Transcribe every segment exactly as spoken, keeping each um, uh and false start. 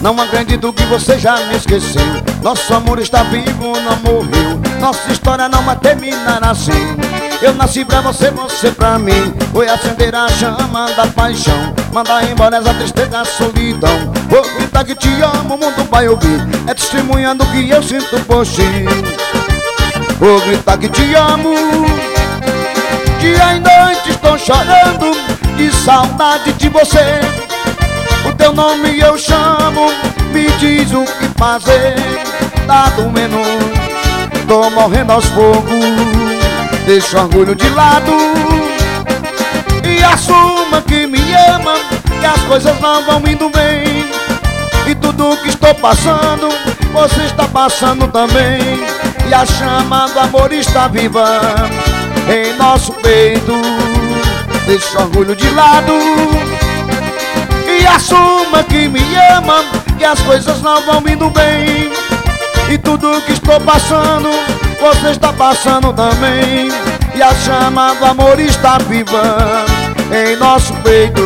Não acredito que você já me esqueceu. Nosso amor está vivo, não morreu. Nossa história não vai terminar assim. Eu nasci pra você, você pra mim. Foi acender a chama da paixão, mandar embora essa tristeza, a solidão. Vou gritar que te amo, o mundo vai ouvir. É testemunhando que eu sinto por ti. Vou gritar que te amo. Dia e noite estou chorando de saudade de você. O teu nome eu chamo, me diz o que fazer. Tá doendo, tô morrendo aos poucos. Deixa o orgulho de lado e assuma que me ama, que as coisas não vão indo bem. E tudo que estou passando, você está passando também. E a chama do amor está viva em nosso peito. Deixa o orgulho de lado e assuma que me ama, que as coisas não vão indo bem. E tudo que estou passando, você está passando também. E a chama do amor está viva em nosso peito.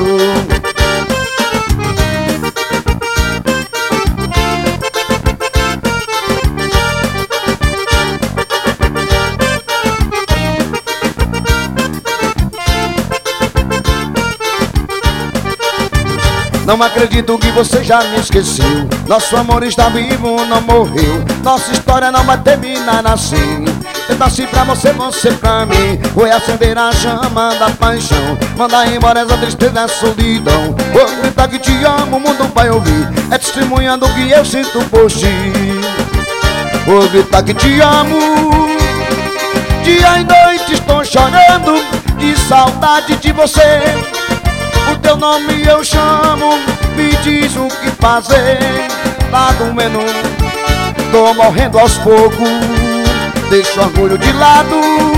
Não acredito que você já me esqueceu. Nosso amor está vivo, não morreu. Nossa história não vai terminar assim. Eu nasci pra você, você pra mim. Foi acender a chama da paixão, mandar embora essa tristeza, a solidão. Vou gritar que te amo, o mundo vai ouvir. É testemunhando o que eu sinto por ti. Vou gritar que te amo. Dia e noite estou chorando de saudade de você. O teu nome eu chamo, me diz o que fazer. Tá doendo, tô morrendo aos poucos. Deixa o orgulho de lado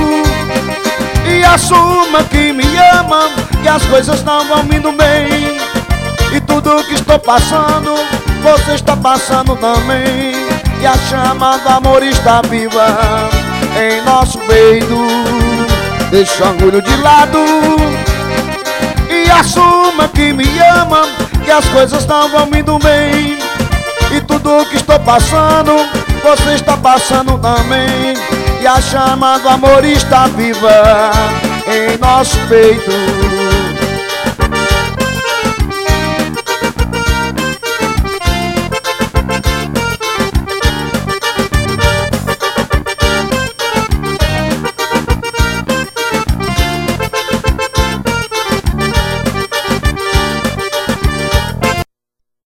e assuma que me ama, que as coisas não vão indo bem. E tudo que estou passando, você está passando também. E a chama do amor está viva em nosso peito. Deixa o orgulho de lado e assuma que me ama, que as coisas não vão indo bem. E tudo que estou passando, você está passando também. E a chama do amor está viva em nosso peito.